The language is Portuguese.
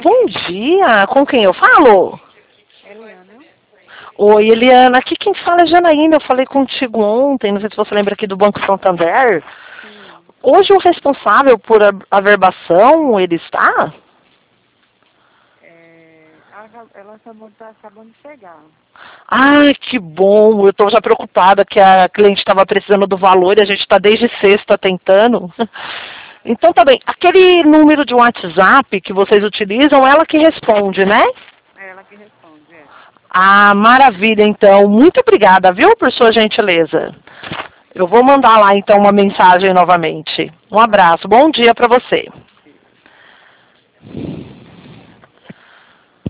Bom dia, com quem eu falo? Eliana? Oi, Eliana, aqui quem fala é Janaína, eu falei contigo ontem, não sei se você lembra aqui do Banco Santander. Sim. Hoje o responsável por averbação, ele está? Ela acabou de acabando de chegar. Ai, que bom, eu estou já preocupada que a cliente estava precisando do valor e a gente está desde sexta tentando. Então tá bem, aquele número de WhatsApp que vocês utilizam, ela que responde, né? É ela que responde, é. Ah, maravilha, então. Muito obrigada, viu, por sua gentileza. Eu vou mandar lá, então, uma mensagem novamente. Um Tá. abraço. Bom dia para você.